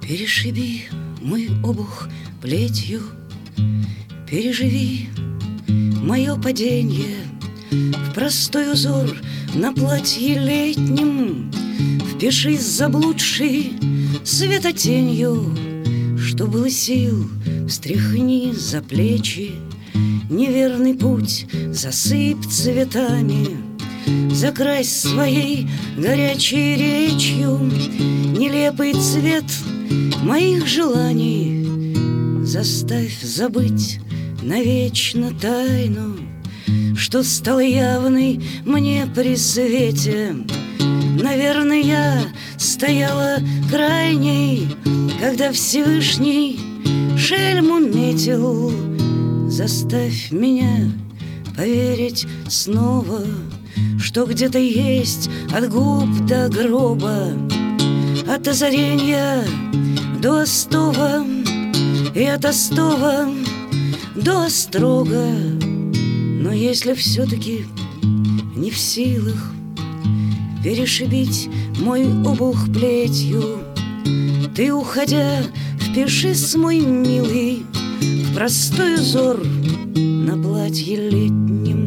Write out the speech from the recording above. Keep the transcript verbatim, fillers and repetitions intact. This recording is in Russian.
Перешиби мой обух плетью, переживи мое паденье в простой узор на платье летнем. Впиши заблудший светотенью, что было сил, встряхни за плечи. Неверный путь засыпь цветами, закрась своей горячей речью нелепый цвет моих желаний. Заставь забыть навечно тайну, что стала явной мне при свете. Наверное, я стояла крайней, когда Всевышний шельму метил. Заставь меня поверить снова, что где-то есть от губ до гроба, от озарения до остова и от остова до острога. Но если все-таки не в силах перешибить мой обух плетью, ты, уходя, впишись, мой милый, в простой узор на платье летнем.